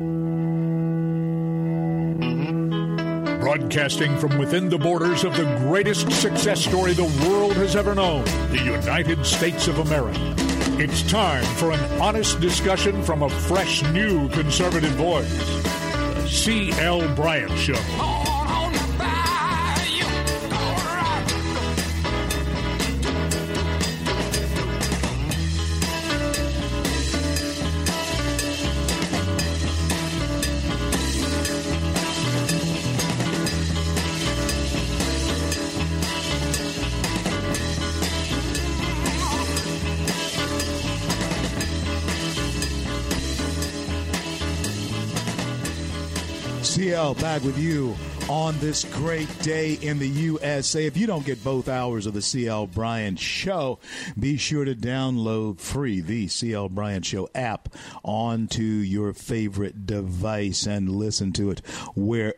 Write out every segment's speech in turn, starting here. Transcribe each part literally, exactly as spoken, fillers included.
Broadcasting from within the borders of the greatest success story the world has ever known, the United States of America. It's time for an honest discussion from a fresh, new conservative voice. The C L Bryant Show. C L back with you on this great day in the U S A. If you don't get both hours of the C L Bryant Show, be sure to download free the C L Bryant Show app onto your favorite device and listen to it wherever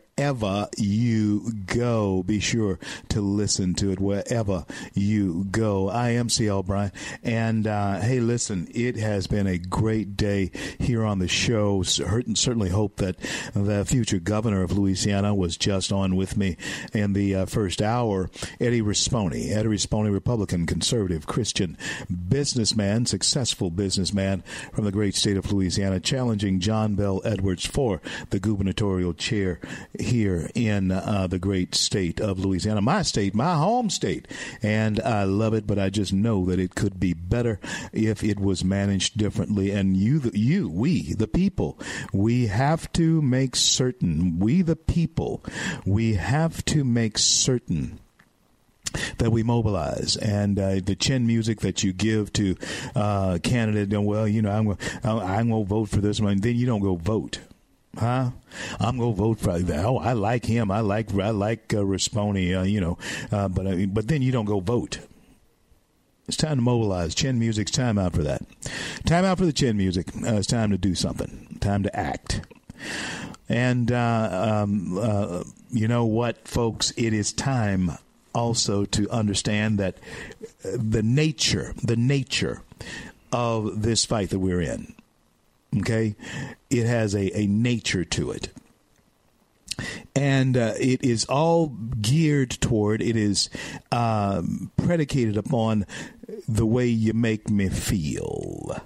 you go. Be sure to listen to it wherever you go. I am C L Bryant, and uh, hey, listen, it has been a great day here on the show. Certainly hope that the future governor of Louisiana was just on with me in the uh, first hour. Eddie Rispone, Eddie Rispone, Republican, conservative, Christian businessman, successful businessman from the great state of Louisiana, challenging John Bel Edwards for the gubernatorial chair here in uh, the great state of Louisiana, my state, my home state. And I love it, but I just know that it could be better if it was managed differently. And you, the, you, we, the people, we have to make certain, we the people, we have to make certain that we mobilize. And uh, the chin music that you give to uh, candidate, well, you know, I'm going I'm going to vote for this one, then you don't go vote. Huh? I'm gonna vote for. Oh, I like him. I like. I like uh, Rispone. Uh, you know, uh, but uh, but then you don't go vote. It's time to mobilize. Chin music's time out for that. Time out for the chin music. Uh, it's time to do something. Time to act. And uh, um, uh, you know what, folks? It is time also to understand that the nature, the nature of this fight that we're in. Okay, it has a, a nature to it. And uh, it is all geared toward, it is um, predicated upon the way you make me feel.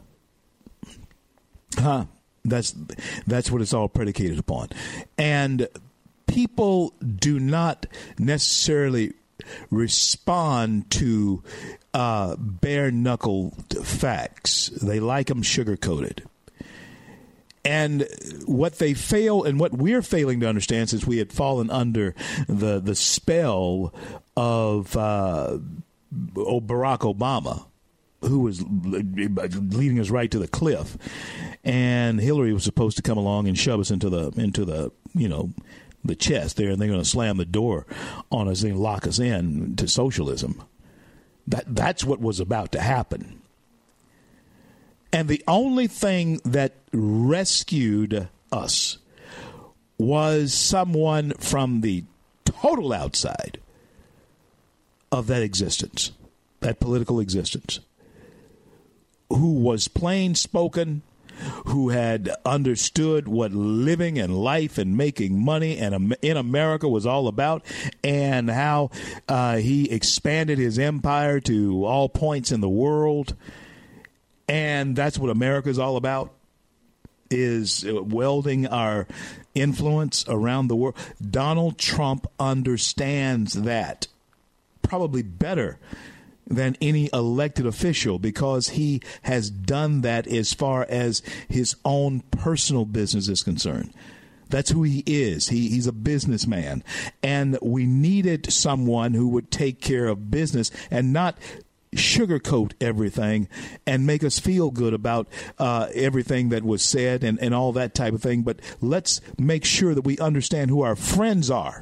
Huh? That's, that's what it's all predicated upon. And people do not necessarily respond to uh, bare-knuckled facts. They like them sugar-coated. And what they fail and what we're failing to understand, since we had fallen under the the spell of uh, Barack Obama, who was leading us right to the cliff, and Hillary was supposed to come along and shove us into the into the you know the chest there, and they're going to slam the door on us and lock us in to socialism. That that's what was about to happen. And the only thing that rescued us was someone from the total outside of that existence, that political existence, who was plain spoken, who had understood what living and life and making money and in America was all about, and how uh, he expanded his empire to all points in the world. And that's what America is all about, is welding our influence around the world. Donald Trump understands that probably better than any elected official, because he has done that as far as his own personal business is concerned. That's who he is. He, he's a businessman. And we needed someone who would take care of business and not sugarcoat everything and make us feel good about uh, everything that was said and, and all that type of thing. But let's make sure that we understand who our friends are.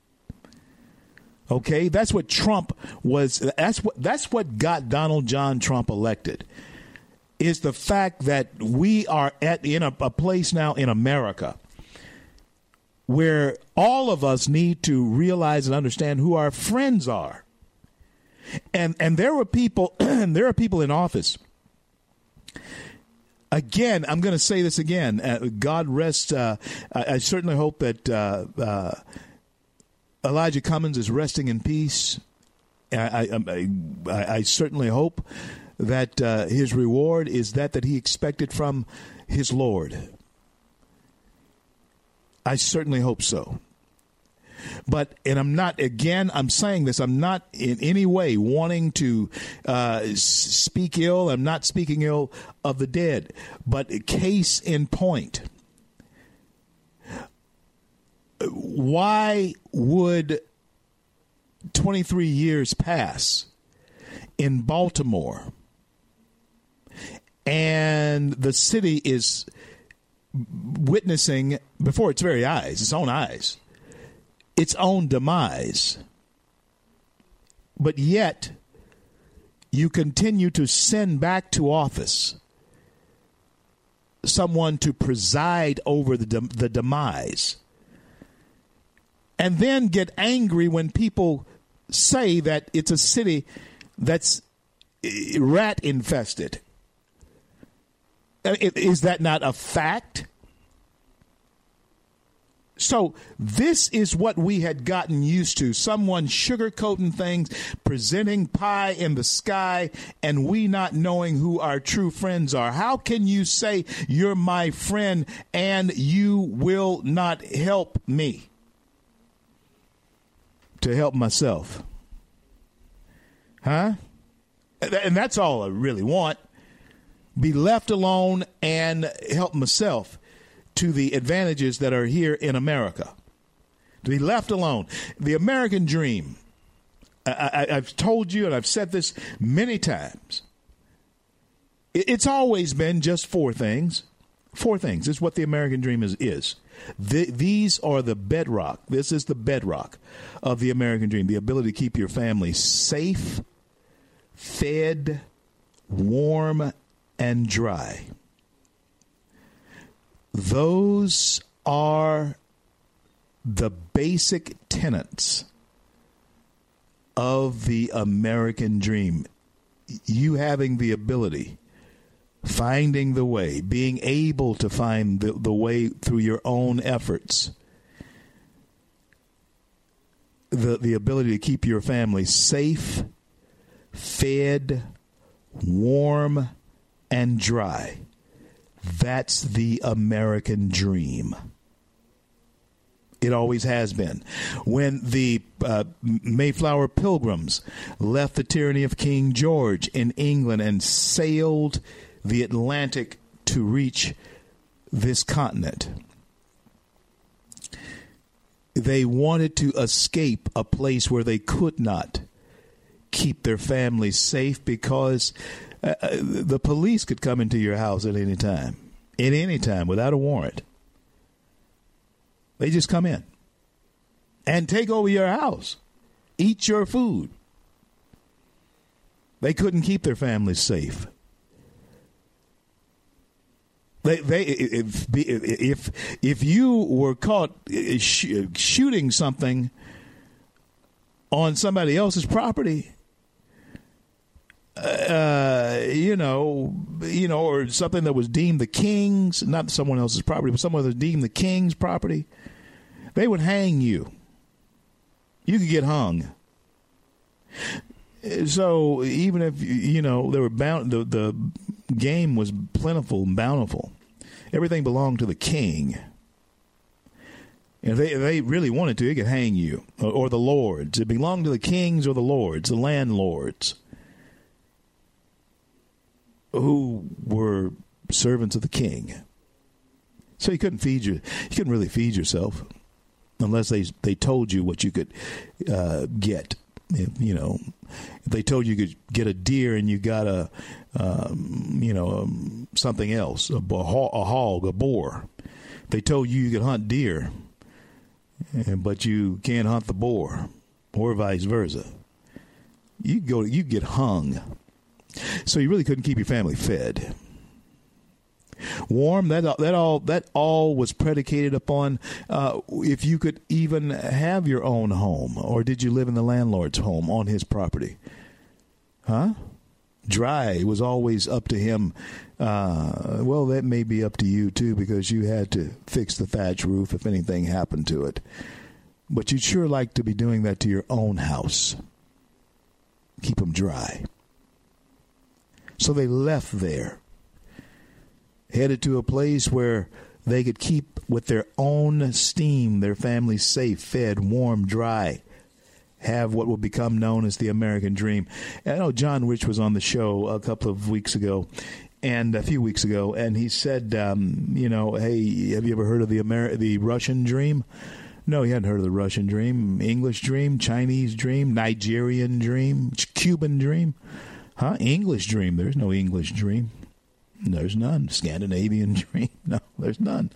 Okay, that's what Trump was. That's what that's what got Donald John Trump elected, is the fact that we are at in a, a place now in America where all of us need to realize and understand who our friends are. And and there were people, there are people in office Again, I'm going to say this again. Uh, God rest. Uh, I, I certainly hope that uh, uh, Elijah Cummings is resting in peace. I, I, I, I certainly hope that uh, his reward is that that he expected from his Lord. I certainly hope so. But, and I'm not, again, I'm saying this, I'm not in any way wanting to uh, speak ill. I'm not speaking ill of the dead. But case in point, why would twenty-three years pass in Baltimore and the city is witnessing before its very eyes, its own eyes, its own demise, but yet you continue to send back to office someone to preside over the de- the demise, and then get angry when people say that it's a city that's rat infested. Is that not a fact? So this is what we had gotten used to. Someone sugarcoating things, presenting pie in the sky, and we not knowing who our true friends are. How can you say you're my friend and you will not help me to help myself? Huh? And that's all I really want. Be left alone and help myself to the advantages that are here in America. To be left alone. The American dream, I, I, I've told you and I've said this many times, it, it's always been just four things. Four things. This is what the American dream is. is. The, these are the bedrock. This is the bedrock of the American dream. The ability to keep your family safe, fed, warm, and dry. Those are the basic tenets of the American dream. You having the ability, finding the way, being able to find the, the way through your own efforts, the, the ability to keep your family safe, fed, warm, and dry. That's the American dream. It always has been. When the uh, Mayflower Pilgrims left the tyranny of King George in England and sailed the Atlantic to reach this continent, they wanted to escape a place where they could not keep their families safe because uh, the police could come into your house at any time, at any time without a warrant. They just come in and take over your house, eat your food. They couldn't keep their families safe. They, they, if, if, if you were caught sh- shooting something on somebody else's property, uh, you know, you know, or something that was deemed the king's, not someone else's property, but someone that was deemed the king's property, they would hang you. You could get hung. So even if, you know, they were bound, the, the game was plentiful and bountiful. Everything belonged to the king. And if they, if they really wanted to, they could hang you, or, or the lords. It belonged to the kings or the lords, the landlords, who were servants of the king. So you couldn't feed your, you couldn't really feed yourself unless they they told you what you could uh, get. If, you know, if they told you you could get a deer and you got a, um, you know, um, something else, a, a hog, a boar. They told you you could hunt deer, but you can't hunt the boar, or vice versa. You go, you get hung. So you really couldn't keep your family fed. Warm, that that all that all was predicated upon uh, if you could even have your own home, or did you live in the landlord's home on his property? Huh? dry. It was always up to him. Uh, well, that may be up to you, too, because you had to fix the thatch roof if anything happened to it. But you'd sure like to be doing that to your own house. Keep them dry. So they left there, headed to a place where they could keep with their own steam their family safe, fed, warm, dry, have what will become known as the American dream. And I know John Rich was on the show a couple of weeks ago, and a few weeks ago, and he said, um, you know, hey, have you ever heard of the Amer- the Russian dream? No, he hadn't heard of the Russian dream. English dream, Chinese dream, Nigerian dream, Cuban dream. Huh? English dream. There's no English dream. There's none. Scandinavian dream. No, there's none.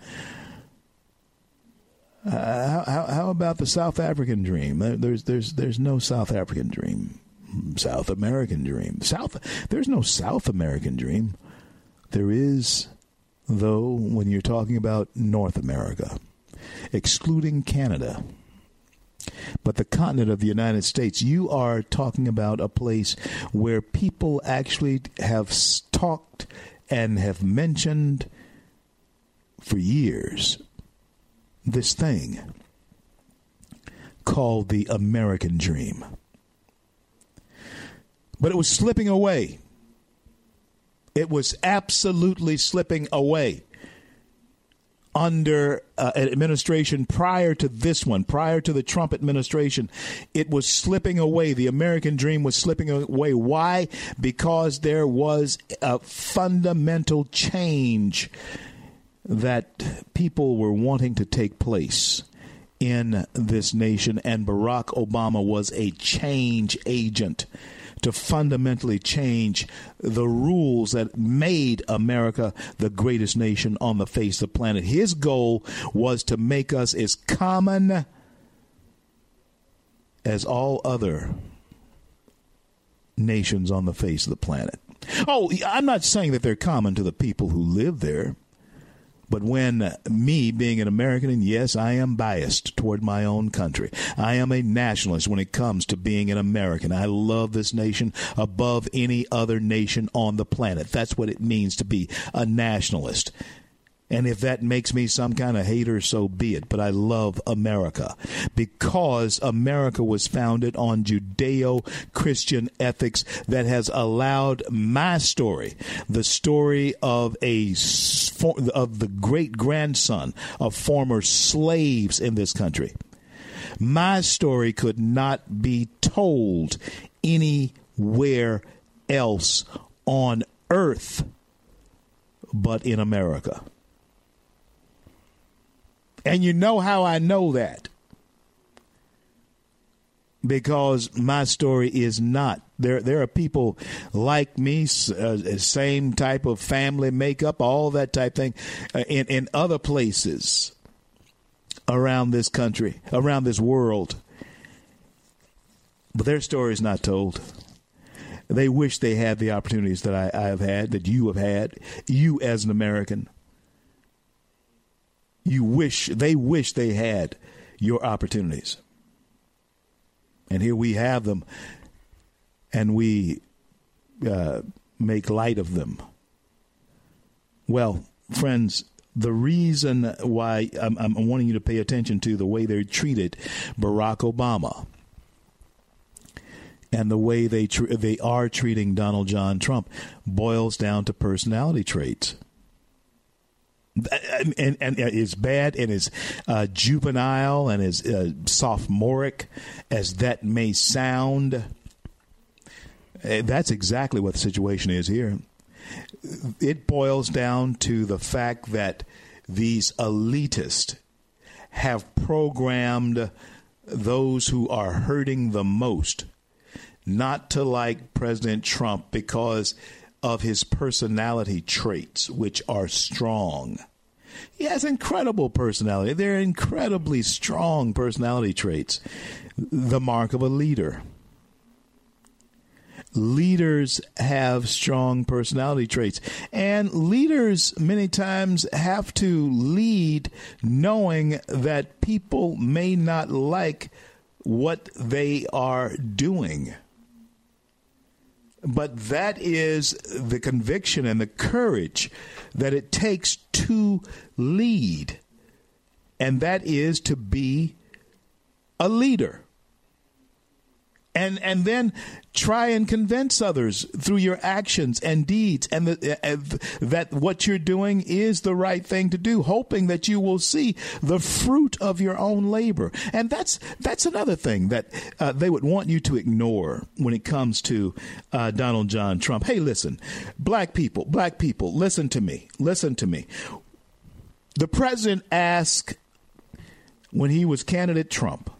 Uh, how, how about the South African dream? There's there's there's no South African dream. South American dream. South. There's no South American dream. There is, though, when you're talking about North America, excluding Canada. But the continent of the United States, you are talking about a place where people actually have talked and have mentioned for years this thing called the American dream. But it was slipping away. It was absolutely slipping away under uh, an administration prior to this one, prior to the Trump administration. It was slipping away. The American dream was slipping away. Why? Because there was a fundamental change that people were wanting to take place in this nation, and Barack Obama was a change agent to fundamentally change the rules that made America the greatest nation on the face of the planet. His goal was to make us as common as all other nations on the face of the planet. Oh, I'm not saying that they're common to the people who live there. But when me being an American, and yes, I am biased toward my own country. I am a nationalist when it comes to being an American. I love this nation above any other nation on the planet. That's what it means to be a nationalist. And if that makes me some kind of hater, so be it. But I love America because America was founded on Judeo-Christian ethics that has allowed my story, the story of a of the great grandson of former slaves in this country. My story could not be told anywhere else on earth but in America. And you know how I know that? Because my story is not. There there are people like me, uh, same type of family makeup, all that type thing, uh, in, in other places around this country, around this world. But their story is not told. They wish they had the opportunities that I, I have had, that you have had, you as an American. You wish, they wish they had your opportunities. And here we have them, and we uh, make light of them. Well, friends, the reason why I'm, I'm wanting you to pay attention to the way they treated Barack Obama and the way they tr- they are treating Donald John Trump boils down to personality traits. And, and, and as bad and as uh, juvenile and as uh, sophomoric as that may sound, that's exactly what the situation is here. It boils down to the fact that these elitists have programmed those who are hurting the most not to like President Trump because of his personality traits, which are strong. He has incredible personality. They're incredibly strong personality traits. The mark of a leader. Leaders have strong personality traits. And leaders many times have to lead knowing that people may not like what they are doing. But that is the conviction and the courage that it takes to lead. And that is to be a leader. And and then try and convince others through your actions and deeds and the, uh, that what you're doing is the right thing to do, hoping that you will see the fruit of your own labor. And that's that's another thing that uh, they would want you to ignore when it comes to uh, Donald John Trump. Hey, listen, black people, black people, listen to me. Listen to me. The president asked when he was candidate Trump,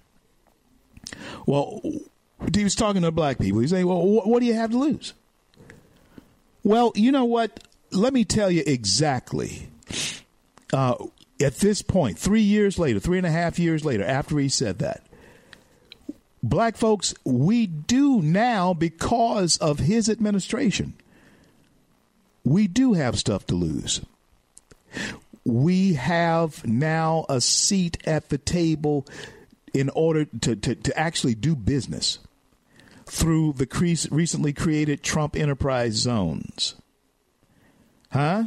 well, he was talking to black people. He's saying, well, what do you have to lose? Well, you know what? Let me tell you exactly. Uh, at this point, three years later, three and a half years later, after he said that, black folks, we do now, because of his administration, we do have stuff to lose. We have now a seat at the table in order to, to, to actually do business through the cre- recently created Trump Enterprise Zones. Huh?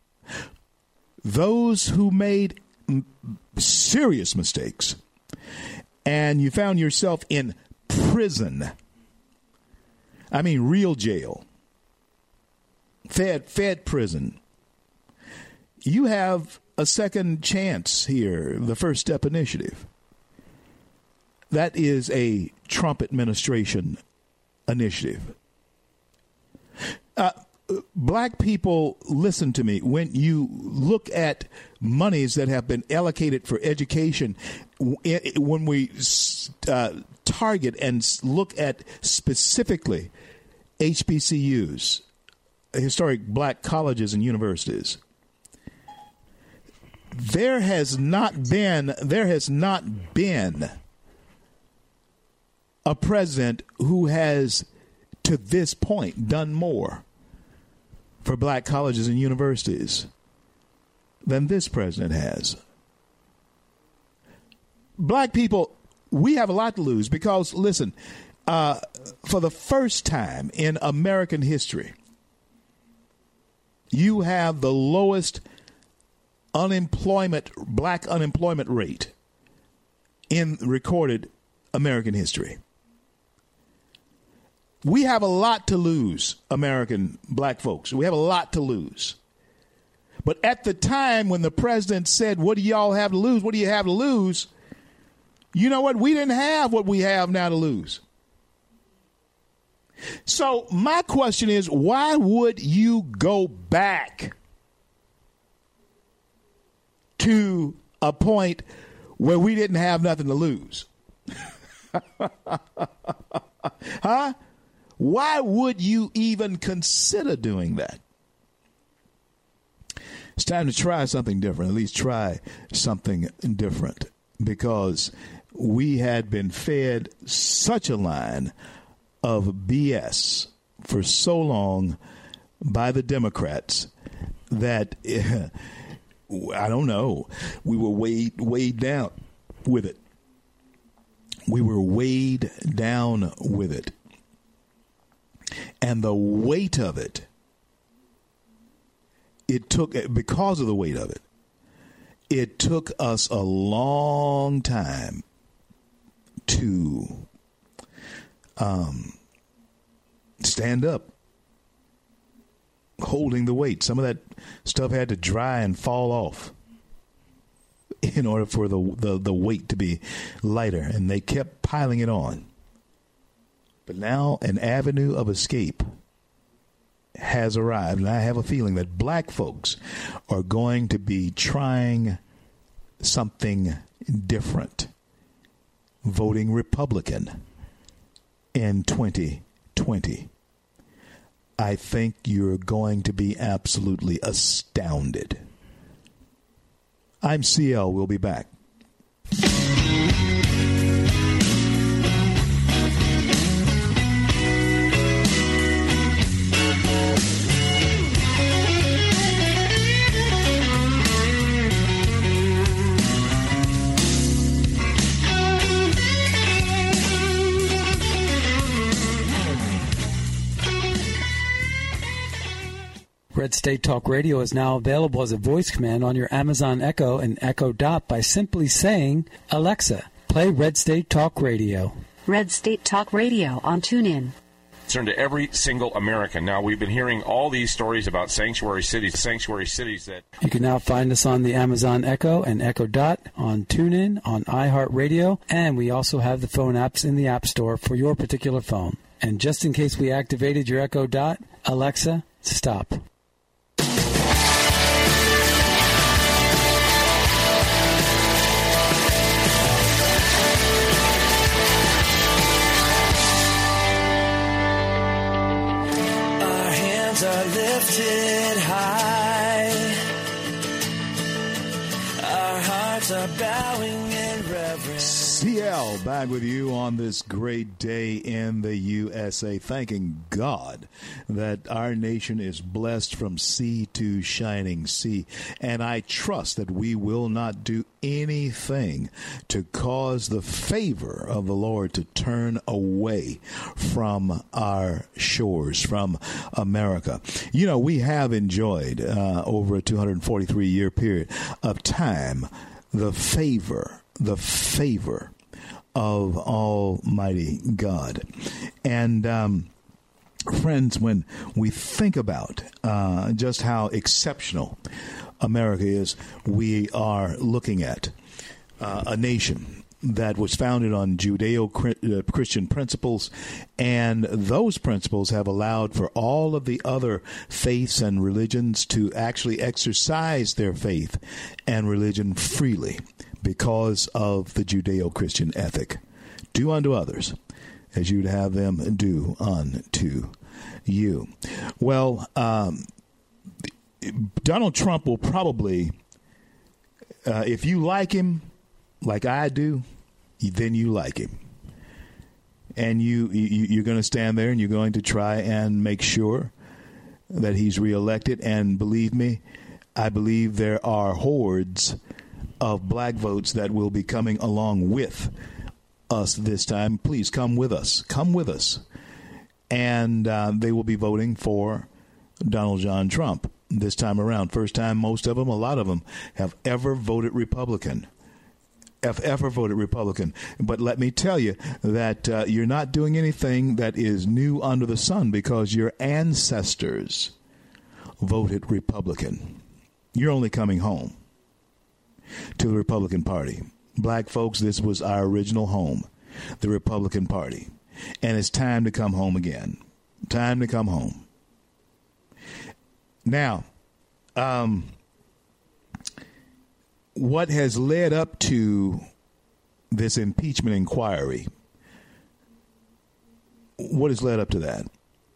Those who made m- serious mistakes and you found yourself in prison. I mean, real jail. Fed, fed prison. You have a second chance here, the First Step Initiative. That is a Trump administration initiative. Uh, black people, listen to me. When you look at monies that have been allocated for education, when we uh, target and look at specifically H B C Us, historic black colleges and universities, there has not been, there has not been a president who has, to this point, done more for black colleges and universities than this president has. Black people, we have a lot to lose because, listen, uh, for the first time in American history, you have the lowest unemployment, black unemployment rate in recorded American history. We have a lot to lose, American black folks. We have a lot to lose. But at the time when the president said, what do y'all have to lose? What do you have to lose? You know what? We didn't have what we have now to lose. So my question is, why would you go back to a point where we didn't have nothing to lose? Huh? Why would you even consider doing that? It's time to try something different, at least try something different, because we had been fed such a line of B S for so long by the Democrats that, I don't know, we were weighed, weighed down with it. We were weighed down with it. And the weight of it, it took, because of the weight of it, it took us a long time to um, stand up, holding the weight. Some of that stuff had to dry and fall off in order for the, the, the weight to be lighter, and they kept piling it on. But now an avenue of escape has arrived, and I have a feeling that black folks are going to be trying something different, voting Republican in twenty twenty. I think you're going to be absolutely astounded. I'm C L. We'll be back. Red State Talk Radio is now available as a voice command on your Amazon Echo and Echo Dot by simply saying, Alexa, play Red State Talk Radio. Red State Talk Radio on TuneIn. Concern to every single American. Now, we've been hearing all these stories about sanctuary cities, sanctuary cities that... You can now find us on the Amazon Echo and Echo Dot, on TuneIn, on iHeartRadio, and we also have the phone apps in the App Store for your particular phone. And just in case we activated your Echo Dot, Alexa, stop. Are lifted high. Our hearts are bowing in reverence. C L back with you on this great day in the U S A, thanking God that our nation is blessed from sea to shining sea. And I trust that we will not do anything to cause the favor of the Lord to turn away from our shores, from America. You know, we have enjoyed uh, over a two hundred forty-three year period of time the favor, the favor of Almighty God. And um, friends, when we think about uh, just how exceptional America is, we are looking at uh, a nation that was founded on Judeo-Christian principles, and those principles have allowed for all of the other faiths and religions to actually exercise their faith and religion freely because of the Judeo-Christian ethic. Do unto others as you'd have them do unto you. Well, um, Donald Trump will probably, uh, if you like him, like I do, then you like him. And you, you, you're going to stand there and you're going to try and make sure that he's reelected. And believe me, I believe there are hordes of black votes that will be coming along with us this time. Please come with us. Come with us. And uh, they will be voting for Donald John Trump this time around. First time most of them, a lot of them, have ever voted Republican. Have ever voted Republican. But let me tell you that uh, you're not doing anything that is new under the sun because your ancestors voted Republican. You're only coming home to the Republican Party. Black folks, this was our original home, the Republican Party. And it's time to come home again. Time to come home. Now, um, what has led up to this impeachment inquiry? What has led up to that?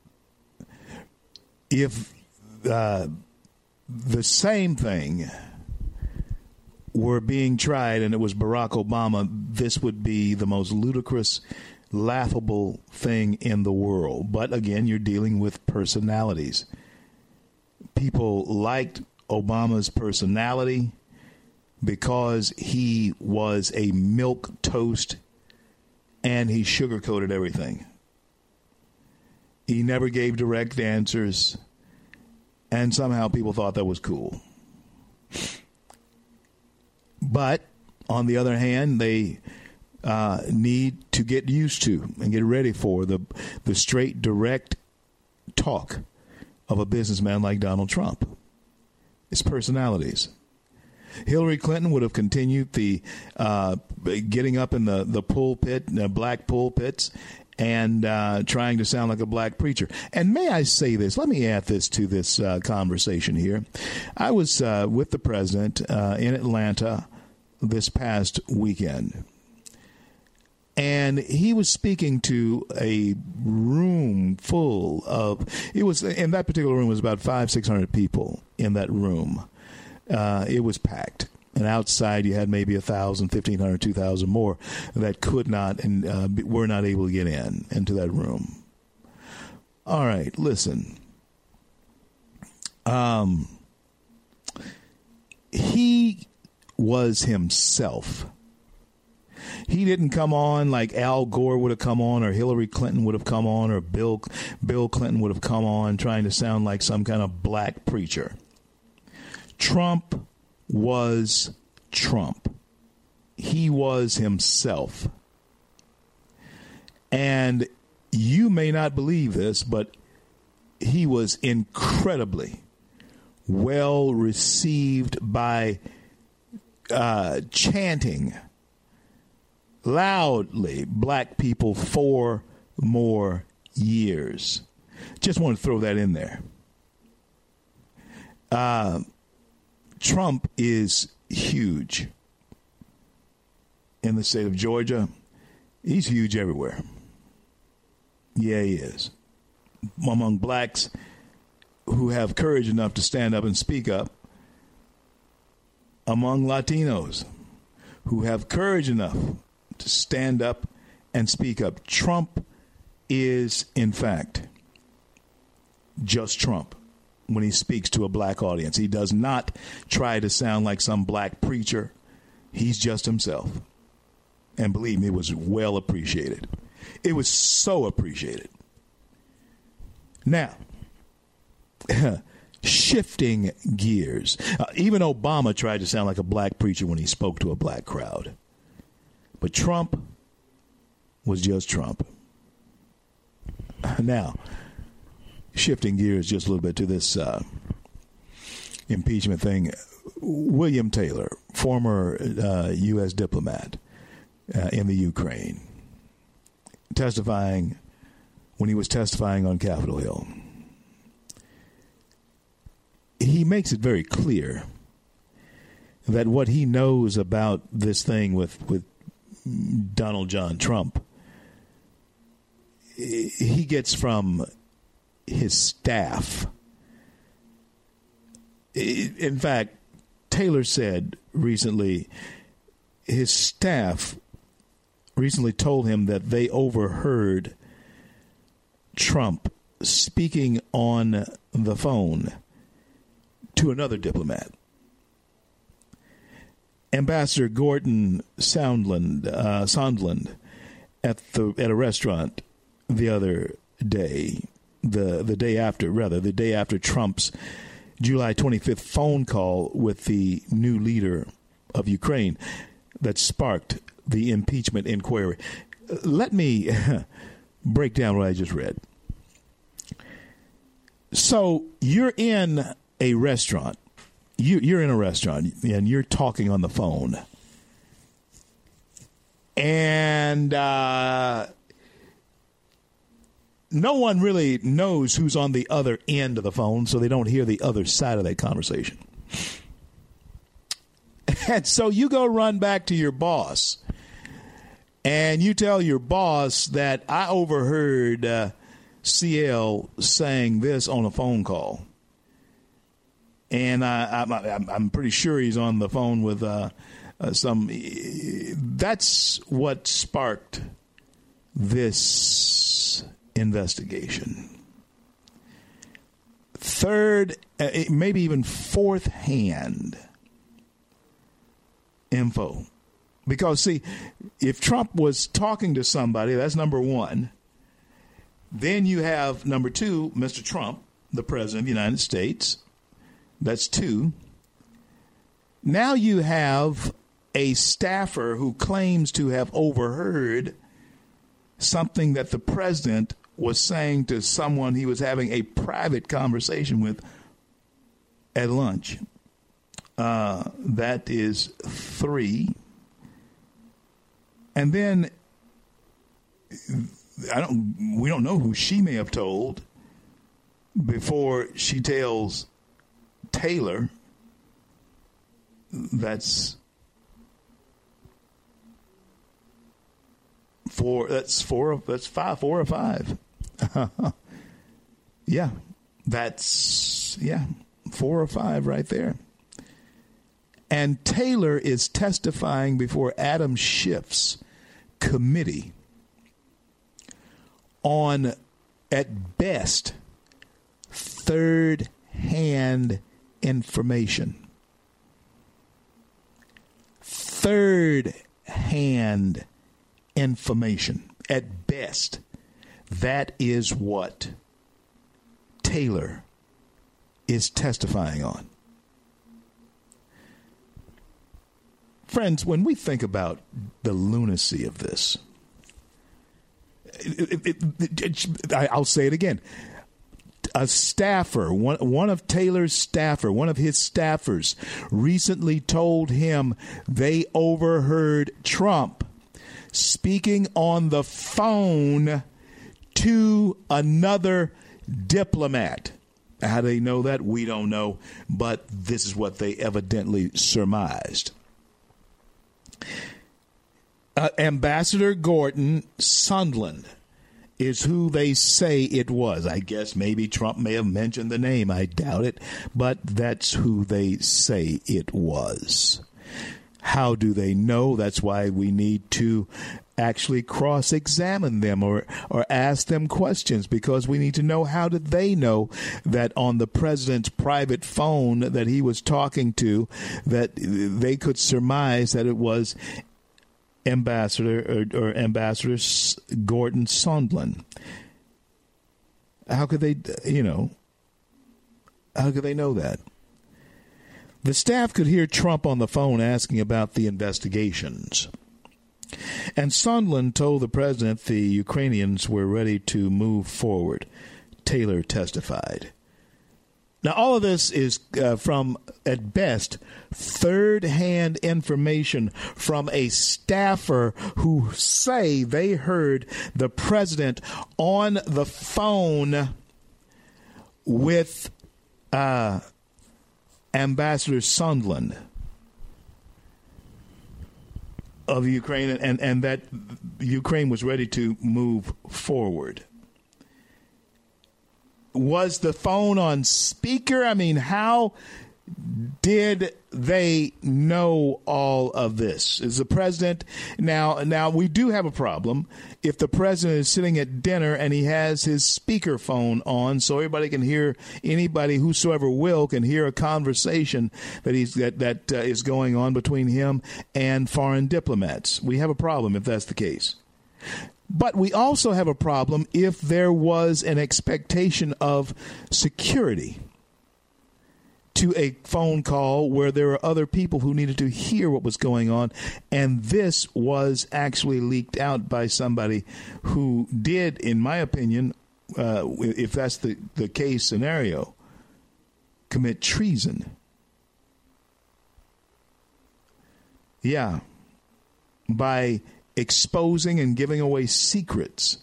If uh, the same thing were being tried and it was Barack Obama, this would be the most ludicrous, laughable thing in the world. But again, you're dealing with personalities. People liked Obama's personality because he was a milk toast and he sugarcoated everything. He never gave direct answers, and somehow people thought that was cool. But on the other hand, they uh, need to get used to and get ready for the the straight, direct talk of a businessman like Donald Trump. His personalities. Hillary Clinton would have continued the uh, getting up in the, the pulpit, uh, black pulpits, and uh, trying to sound like a black preacher. And may I say this? Let me add this to this uh, conversation here. I was uh, with the president uh, in Atlanta this past weekend, and he was speaking to a room full of, it was, in that particular room was about five, six hundred people in that room. Uh, it was packed. And outside you had maybe a thousand, fifteen hundred, two thousand more that could not and uh, were not able to get in into that room. All right, listen. Um, he was himself. He didn't come on like Al Gore would have come on, or Hillary Clinton would have come on, or Bill Bill Clinton would have come on trying to sound like some kind of black preacher. Trump was Trump. He was himself. And you may not believe this, but he was incredibly well received by uh, chanting loudly black people for more years. Just want to throw that in there. Uh, Trump is huge in the state of Georgia. He's huge everywhere. Yeah, he is. Among blacks who have courage enough to stand up and speak up. Among Latinos who have courage enough to stand up and speak up. Trump is, in fact, just Trump when he speaks to a black audience. He does not try to sound like some black preacher. He's just himself. And believe me, it was well appreciated. It was so appreciated. Now, shifting gears. Uh, even Obama tried to sound like a black preacher when he spoke to a black crowd. But Trump was just Trump. Now, shifting gears just a little bit to this uh, impeachment thing. William Taylor, former uh, U S diplomat uh, in the Ukraine, testifying when he was testifying on Capitol Hill. He makes it very clear that what he knows about this thing with, with Donald John Trump, he gets from his staff. In fact, Taylor said recently his staff recently told him that they overheard Trump speaking on the phone to another diplomat. Ambassador Gordon Sondland, uh, Sondland at the at a restaurant the other day, the the day after, rather, the day after Trump's July twenty-fifth phone call with the new leader of Ukraine that sparked the impeachment inquiry. Let me break down what I just read. So you're in a restaurant. You, you're in a restaurant and you're talking on the phone. And uh, no one really knows who's on the other end of the phone, so they don't hear the other side of that conversation. And so you go run back to your boss and you tell your boss that I overheard uh, C L saying this on a phone call. And I, I, I'm pretty sure he's on the phone with uh, uh, some. That's what sparked this investigation. Third, uh, maybe even fourth hand info. Because, see, if Trump was talking to somebody, that's number one. Then you have number two, Mister Trump, the president of the United States. That's two. Now you have a staffer who claims to have overheard something that the president was saying to someone he was having a private conversation with at lunch. Uh, that is three. And then I don't. We don't know who she may have told before she tells Taylor. That's four. That's four. That's five. Four or five. Yeah, that's yeah, four or five right there. And Taylor is testifying before Adam Schiff's committee on, at best, third-hand information. Third-hand information. At best, that is what Taylor is testifying on. Friends, when we think about the lunacy of this, it, it, it, it, I'll say it again. A staffer, one, one of Taylor's staffer, one of his staffers recently told him they overheard Trump speaking on the phone to another diplomat. How do they know that? We don't know, but this is what they evidently surmised. Uh, Ambassador Gordon Sondland is who they say it was. I guess maybe Trump may have mentioned the name. I doubt it, but that's who they say it was. How do they know? That's why we need to actually cross-examine them or, or ask them questions, because we need to know, how did they know that on the president's private phone that he was talking to, that they could surmise that it was Ambassador or, or Ambassador Gordon Sondland? How could they, you know, how could they know that? The staff could hear Trump on the phone asking about the investigations. And Sondland told the president the Ukrainians were ready to move forward. Taylor testified. Now, all of this is uh, from, at best, third-hand information from a staffer who say they heard the president on the phone with uh, Ambassador Sondland of Ukraine, and, and that Ukraine was ready to move forward. Was the phone on speaker? I mean, how did they know all of this? Is the president now? Now we do have a problem if the president is sitting at dinner and he has his speakerphone on, so everybody can hear. Anybody, whosoever will, can hear a conversation that he's that that uh, is going on between him and foreign diplomats. We have a problem if that's the case. But we also have a problem if there was an expectation of security to a phone call where there were other people who needed to hear what was going on. And this was actually leaked out by somebody who did, in my opinion, uh, if that's the, the case scenario, commit treason. Yeah. By exposing and giving away secrets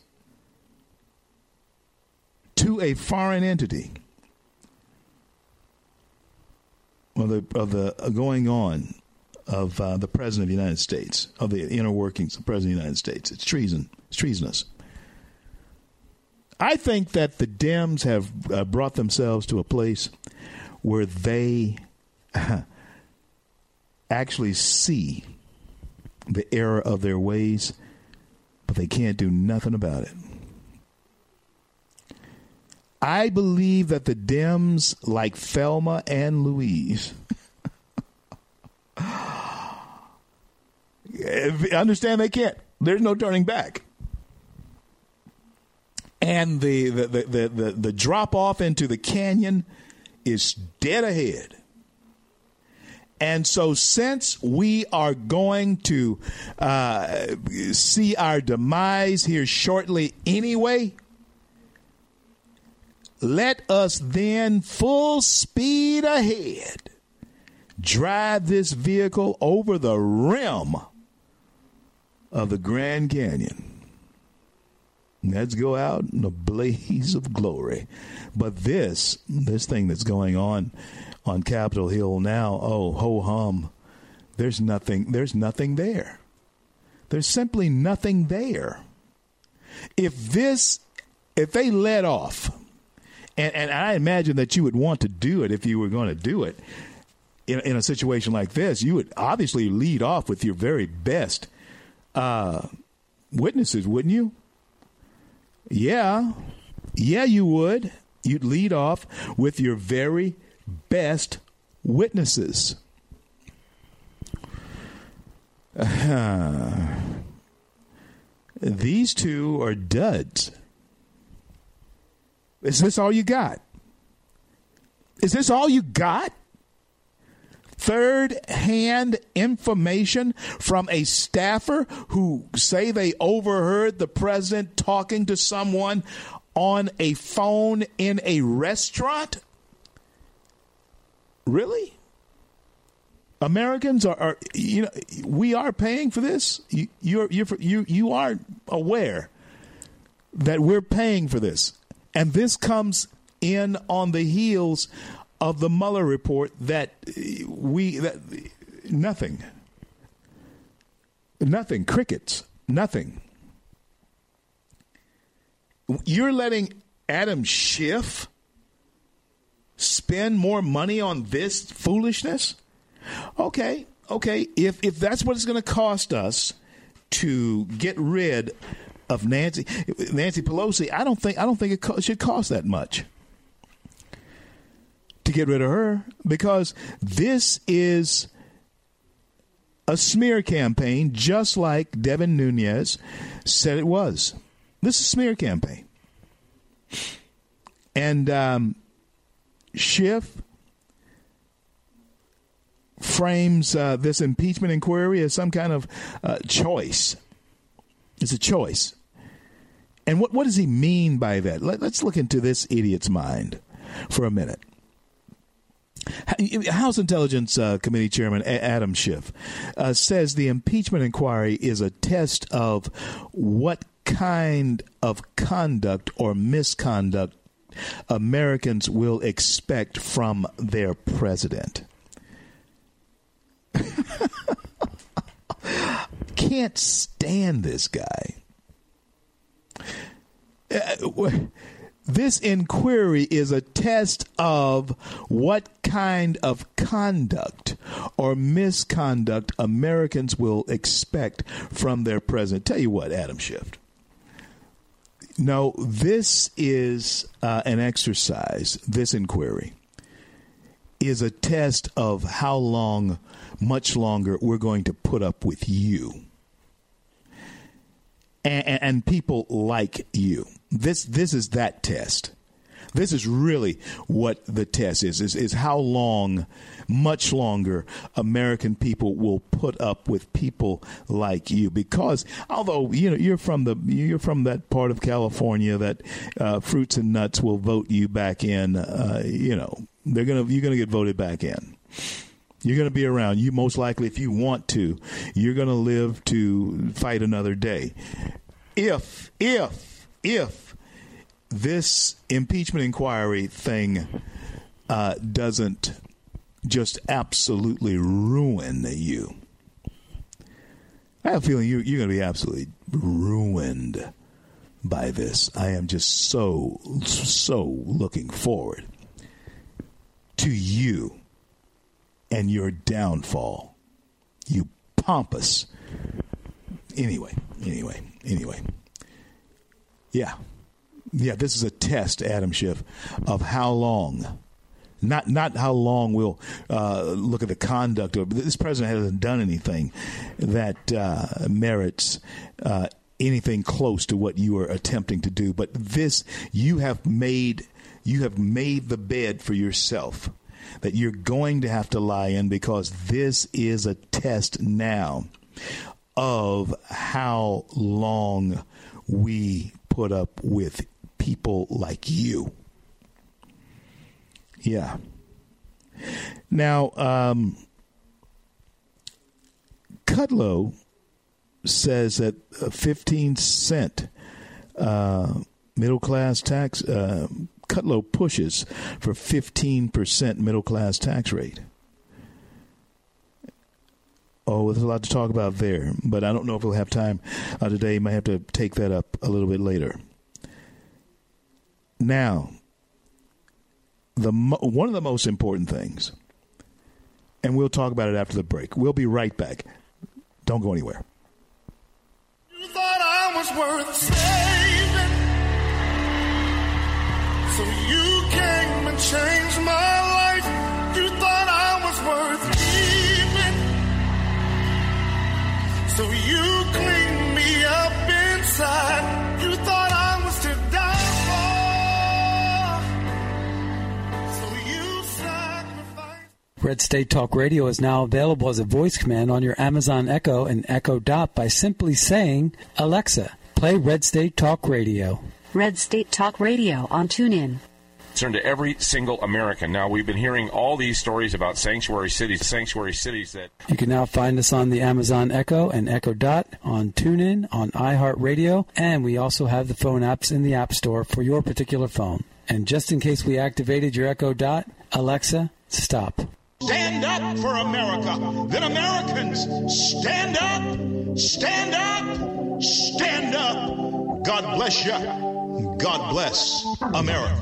to a foreign entity of the, of the going on of uh, the President of the United States, of the inner workings of the President of the United States. It's treason. It's treasonous. I think that the Dems have uh, brought themselves to a place where they uh, actually see the error of their ways, but they can't do nothing about it. I believe that the Dems, like Thelma and Louise, understand they can't. There's no turning back. And the the, the, the, the, the drop off into the canyon is dead ahead. And so since we are going to uh, see our demise here shortly anyway, let us then full speed ahead drive this vehicle over the rim of the Grand Canyon. Let's go out in a blaze of glory. But this, this thing that's going on on Capitol Hill now, oh, ho hum, there's nothing, there's nothing there. There's simply nothing there. If this, if they let off, and, and I imagine that you would want to do it if you were going to do it in, in a situation like this, you would obviously lead off with your very best uh, witnesses, wouldn't you? Yeah. Yeah, you would. You'd lead off with your very best witnesses. Uh, these two are duds. Is this all you got? Is this all you got? Third-hand information from a staffer who say they overheard the president talking to someone on a phone in a restaurant? Really? Americans are, are you know, we are paying for this. You, you're, you're, you, you are aware that we're paying for this, and this comes in on the heels of the Mueller report that we that nothing, nothing, crickets, nothing. You're letting Adam Schiff spend more money on this foolishness? Okay, okay. If if that's what it's going to cost us to get rid of Nancy Nancy Pelosi, I don't think I don't think it co- should cost that much to get rid of her, because this is a smear campaign, just like Devin Nunes said it was. This is a smear campaign. And um, Schiff frames uh, this impeachment inquiry as some kind of uh, choice. It's a choice. And what, what does he mean by that? Let, let's look into this idiot's mind for a minute. House Intelligence uh, Committee Chairman Adam Schiff uh, says the impeachment inquiry is a test of what kind of conduct or misconduct Americans will expect from their president. Can't stand this guy. Uh, This inquiry is a test of what kind of conduct or misconduct Americans will expect from their president. Tell you what, Adam Schiff. No, this is uh, an exercise. This inquiry is a test of how long, much longer, we're going to put up with you and, and people like you. This this is that test. This is really what the test is, is, is how long, much longer, American people will put up with people like you. Because although, you know, you're from the you're from that part of California that uh, fruits and nuts will vote you back in, uh, you know, they're gonna you're gonna get voted back in. You're going to be around. You most likely, if you want to, you're going to live to fight another day. If, if, if this impeachment inquiry thing uh, doesn't just absolutely ruin you, I have a feeling you, you're going to be absolutely ruined by this. I am just so, so looking forward to you and your downfall, you pompous. Anyway, anyway, anyway. Yeah. Yeah, this is a test, Adam Schiff, of how long, not not how long we'll uh, look at the conduct of, this president hasn't done anything that uh, merits uh, anything close to what you are attempting to do. But this, you have made, you have made the bed for yourself that you're going to have to lie in, because this is a test now of how long we put up with people like you. Yeah. Now, um, Kudlow says that a fifteen cent uh, middle class tax, uh, Kudlow pushes for fifteen percent middle class tax rate. Oh, there's a lot to talk about there, but I don't know if we'll have time uh, today. You might have to take that up a little bit later. Now, the mo- one of the most important things, and we'll talk about it after the break. We'll be right back. Don't go anywhere. You thought I was worth saving, so you came and changed my life. You thought I was worth keeping, so you cleaned me up inside. Red State Talk Radio is now available as a voice command on your Amazon Echo and Echo Dot by simply saying, Alexa, play Red State Talk Radio. Red State Talk Radio on TuneIn. Concern to every single American. Now, we've been hearing all these stories about sanctuary cities, sanctuary cities that... You can now find us on the Amazon Echo and Echo Dot, on TuneIn, on iHeartRadio, and we also have the phone apps in the App Store for your particular phone. And just in case we activated your Echo Dot, Alexa, stop. Stand up for America. Then Americans, stand up, stand up, stand up. God bless you. God bless America.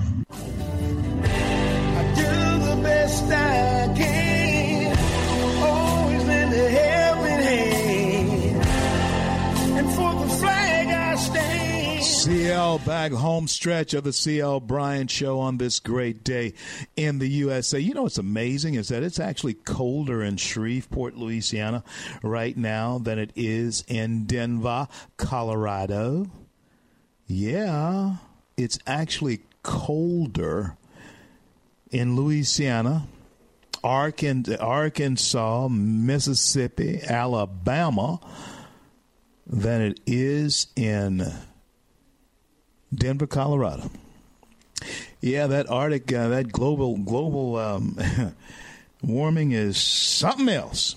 I do the best I can, always lend a helping hand, and for the flag I stand. C L back home stretch of the C L Bryant Show on this great day in the U S A. You know what's amazing is that it's actually colder in Shreveport, Louisiana right now than it is in Denver, Colorado. Yeah, it's actually colder in Louisiana, Arkansas, Mississippi, Alabama than it is in Denver, Colorado. Yeah, that Arctic, uh, that global global um, warming is something else.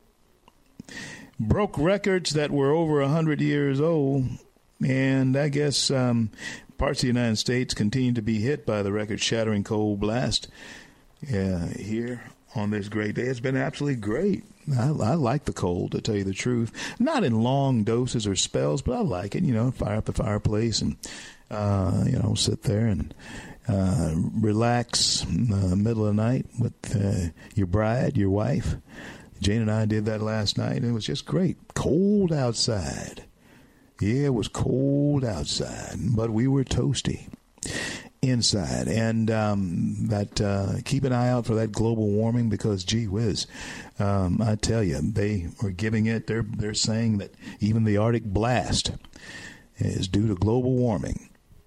Broke records that were over one hundred years old, and I guess um, parts of the United States continue to be hit by the record-shattering cold blast uh, here on this great day. It's been absolutely great. I, I like the cold, to tell you the truth. Not in long doses or spells, but I like it. You know, fire up the fireplace and, uh, you know, sit there and uh, relax in the middle of the night with uh, your bride, your wife. Jane and I did that last night, and it was just great. Cold outside. Yeah, it was cold outside, but we were toasty inside. And um, that uh, keep an eye out for that global warming because, gee whiz, um, I tell you, they are giving it. They're they're saying that even the Arctic blast is due to global warming.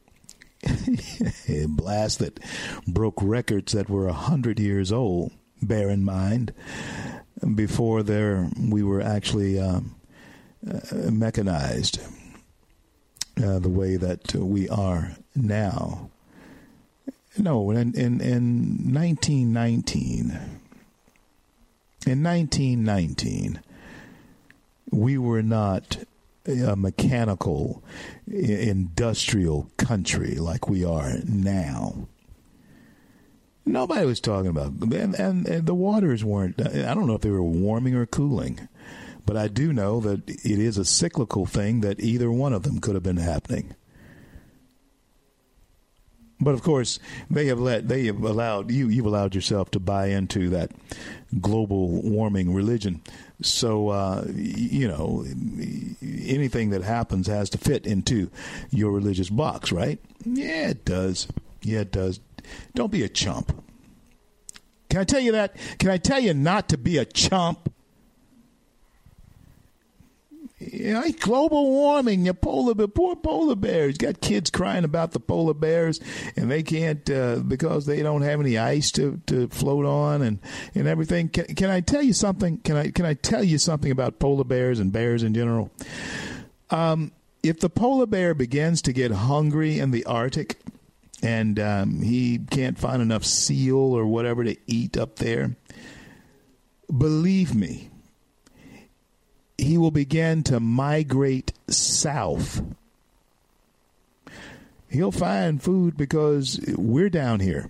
A blast that broke records that were a hundred years old. Bear in mind, before there we were actually um, uh, mechanized. Uh, the way that uh, we are now. No, in, in in nineteen nineteen, in nineteen nineteen, we were not a mechanical, industrial country like we are now. Nobody was talking about, and, and, and the waters weren't. I don't know if they were warming or cooling. But I do know that it is a cyclical thing that either one of them could have been happening. But of course, they have let they have allowed you you've allowed yourself to buy into that global warming religion. So uh, you know anything that happens has to fit into your religious box, right? Yeah, it does. Yeah, it does. Don't be a chump. Can I tell you that? Can I tell you not to be a chump? You know, global warming, the polar bear, poor polar bears. Got kids crying about the polar bears, and they can't uh, because they don't have any ice to, to float on and, and everything. Can, can I tell you something? Can I can I tell you something about polar bears and bears in general? Um, if the polar bear begins to get hungry in the Arctic, and um, he can't find enough seal or whatever to eat up there, believe me, he will begin to migrate south. He'll find food because we're down here.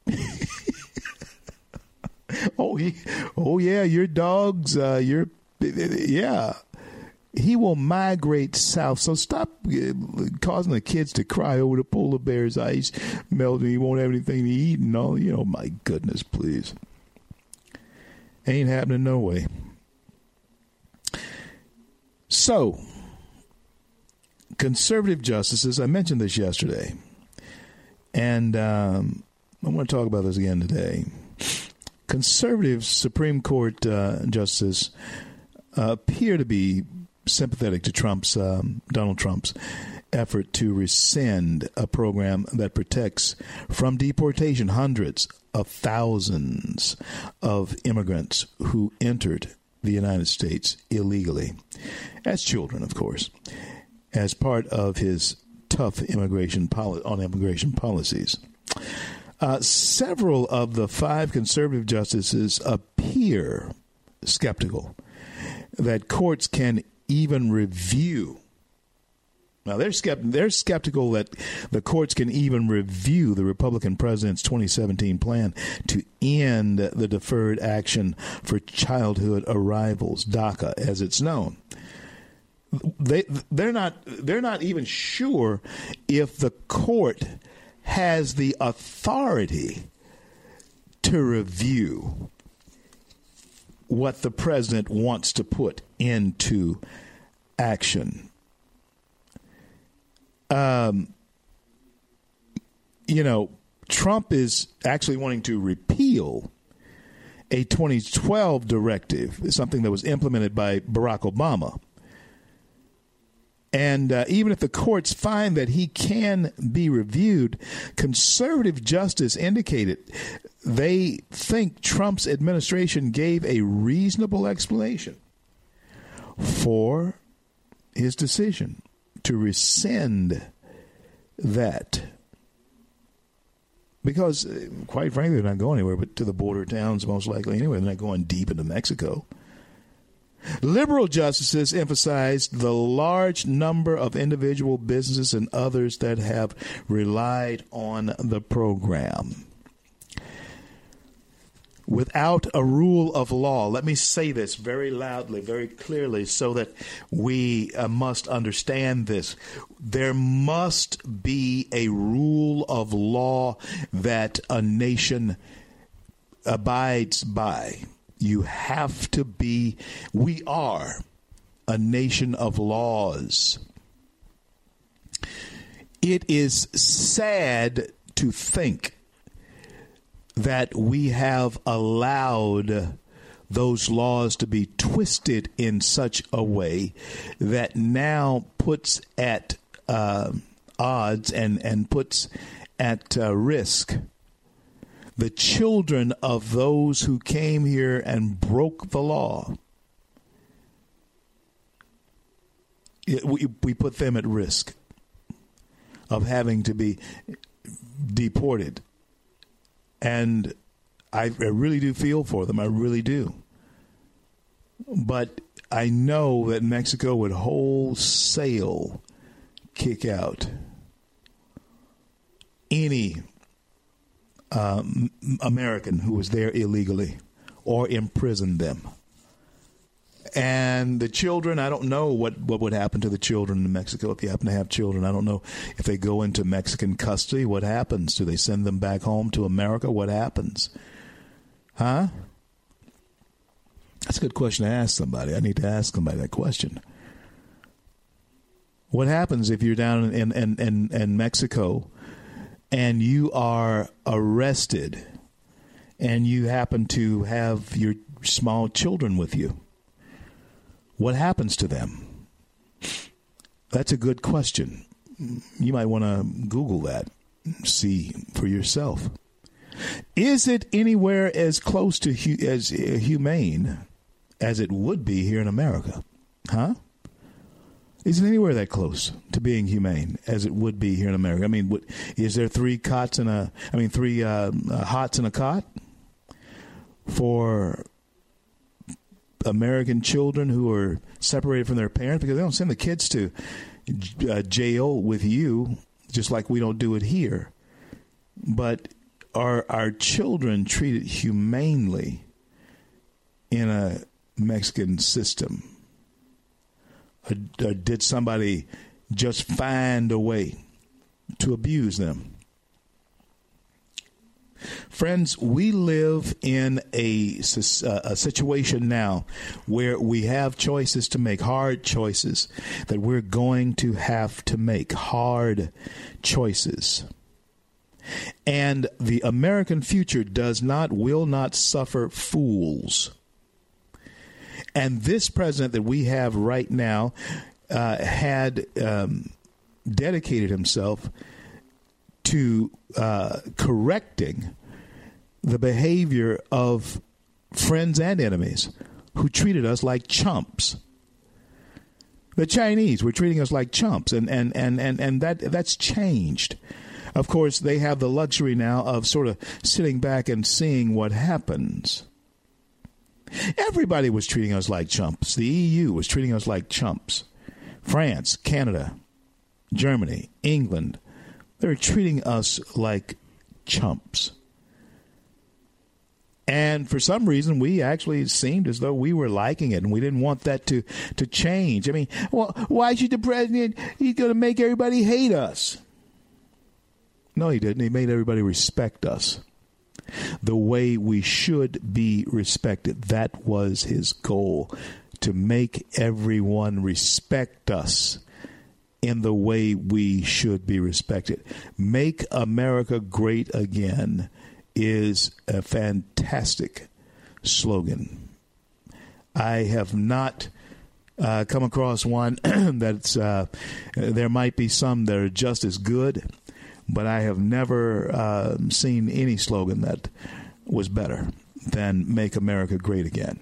oh, he, oh yeah, your dogs, uh, your yeah. He will migrate south. So stop causing the kids to cry over the polar bear's ice melting. He won't have anything to eat and all. You know, my goodness, please. Ain't happening no way. So, conservative justices, I mentioned this yesterday, and um, I want to talk about this again today. Conservative Supreme Court uh, justices uh, appear to be sympathetic to Trump's, um, Donald Trump's effort to rescind a program that protects from deportation hundreds of thousands of immigrants who entered the United States illegally, as children, of course, as part of his tough immigration poli- on immigration policies. Uh, several of the five conservative justices appear skeptical that courts can even review. Now, they're, skept- they're skeptical that the courts can even review the Republican president's twenty seventeen plan to end the Deferred Action for Childhood Arrivals, DACA, as it's known. They they're not they're not even sure if the court has the authority to review what the president wants to put into action. Um, you know, Trump is actually wanting to repeal a twenty twelve directive, something that was implemented by Barack Obama. And uh, even if the courts find that he can be reviewed, conservative justice indicated they think Trump's administration gave a reasonable explanation for his decision to rescind that. Because, quite frankly, they're not going anywhere but to the border towns, most likely anyway. They're not going deep into Mexico. Liberal justices emphasized the large number of individual businesses and others that have relied on the program. Without a rule of law, let me say this very loudly, very clearly, so that we uh, must understand this. There must be a rule of law that a nation abides by. You have to be, we are a nation of laws. It is sad to think that we have allowed those laws to be twisted in such a way that now puts at uh, odds and, and puts at uh, risk the children of those who came here and broke the law. It, we, we put them at risk of having to be deported. And I, I really do feel for them. I really do. But I know that Mexico would wholesale kick out any um, American who was there illegally or imprison them. And the children, I don't know what, what would happen to the children in Mexico if you happen to have children. I don't know if they go into Mexican custody. What happens? Do they send them back home to America? What happens? Huh? That's a good question to ask somebody. I need to ask somebody that question. What happens if you're down in, in, in, in Mexico and you are arrested and you happen to have your small children with you? What happens to them? That's a good question. You might want to Google that, see for yourself. Is it anywhere as close to hu- as humane as it would be here in America? Huh? Is it anywhere that close to being humane as it would be here in America? I mean, what, is there three cots in a? I mean, three uh, uh, hots in a cot for American children who are separated from their parents? Because they don't send the kids to uh, jail with you, just like we don't do it here. But are our children treated humanely in a Mexican system? Or, or did somebody just find a way to abuse them? Friends, we live in a, a situation now where we have choices to make, hard choices that we're going to have to make, hard choices. And the American future does not, will not suffer fools. And this president that we have right now uh, had um, dedicated himself to uh, correcting the behavior of friends and enemies who treated us like chumps. The Chinese were treating us like chumps, and, and, and, and, and that that's changed. Of course, they have the luxury now of sort of sitting back and seeing what happens. Everybody was treating us like chumps. The E U was treating us like chumps. France, Canada, Germany, England, they're treating us like chumps. And for some reason, we actually seemed as though we were liking it, and we didn't want that to, to change. I mean, well, why should the president, he's going to make everybody hate us? No, he didn't. He made everybody respect us the way we should be respected. That was his goal, to make everyone respect us in the way we should be respected. Make America great again is a fantastic slogan. I have not uh, come across one that's, uh, there might be some that are just as good, but I have never uh, seen any slogan that was better than Make America Great Again.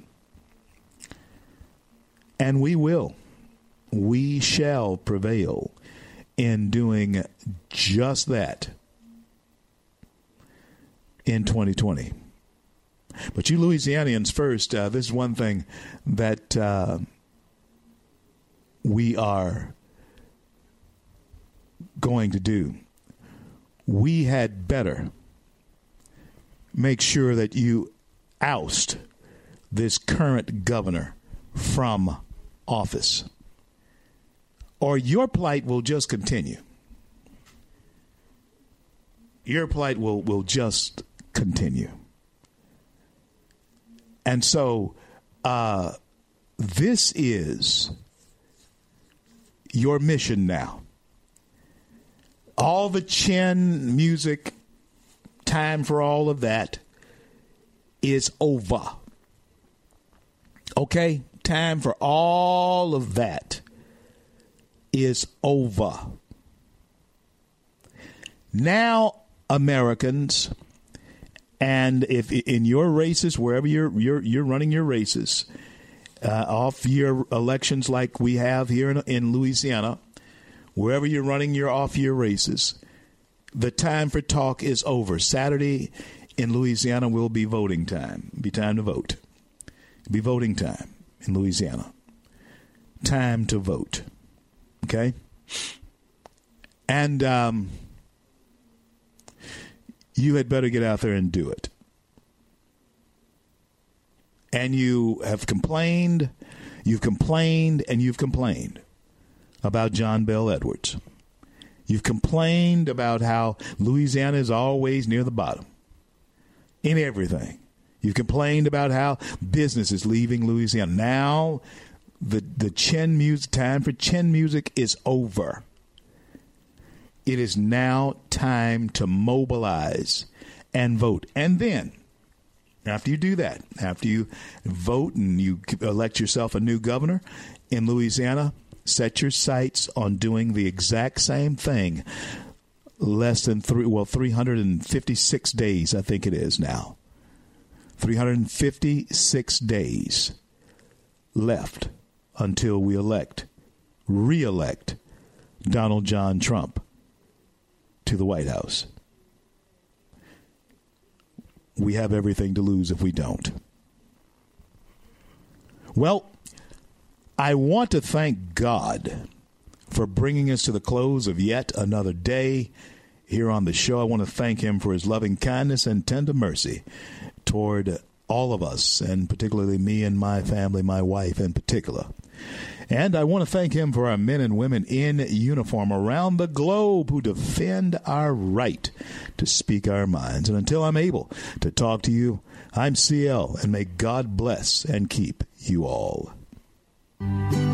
And we will. We shall prevail in doing just that in twenty twenty. But you Louisianians first, uh, this is one thing that uh, we are going to do. We had better make sure that you oust this current governor from office, or your plight will just continue. Your plight will, will just continue. And so uh, this is your mission now. All the chin music, time for all of that is over. Okay? Time for all of that is over. Now, Americans, and if in your races, wherever you're you're you're running your races, uh, off year elections like we have here in, in Louisiana, wherever you're running your off year races, the time for talk is over. Saturday in Louisiana will be voting time. It'll be time to vote. It'll be voting time in Louisiana. Time to vote. Okay? And um, you had better get out there and do it. And you have complained, you've complained, and you've complained about John Bel Edwards. You've complained about how Louisiana is always near the bottom in everything. You've complained about how business is leaving Louisiana. Now, the the chin music, time for chin music is over. It is now time to mobilize and vote. And then, after you do that, after you vote and you elect yourself a new governor in Louisiana, set your sights on doing the exact same thing. Less than three, well, three hundred fifty-six days, I think it is now. three hundred fifty-six days left until we elect, re-elect Donald John Trump to the White House. We have everything to lose if we don't. Well, I want to thank God for bringing us to the close of yet another day here on the show. I want to thank him for his loving kindness and tender mercy toward all of us, and particularly me and my family, my wife in particular. And I want to thank him for our men and women in uniform around the globe who defend our right to speak our minds. And until I'm able to talk to you, I'm C L, and may God bless and keep you all.